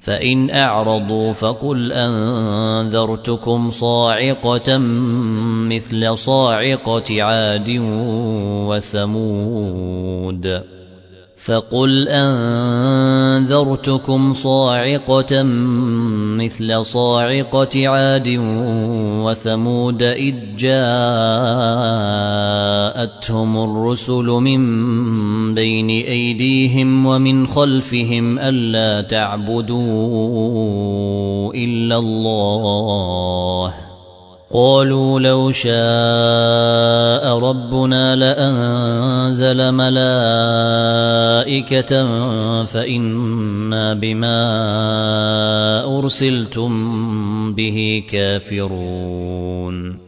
فإن أعرضوا فقل أنذرتكم صاعقة مثل صاعقة عاد وثمود إذ جاءتهم الرسل من بين أيديهم ومن خلفهم ألا تعبدوا إلا الله قالوا لو شاء ربنا لأنزل ملائكة فإنا بما أرسلتم به كافرون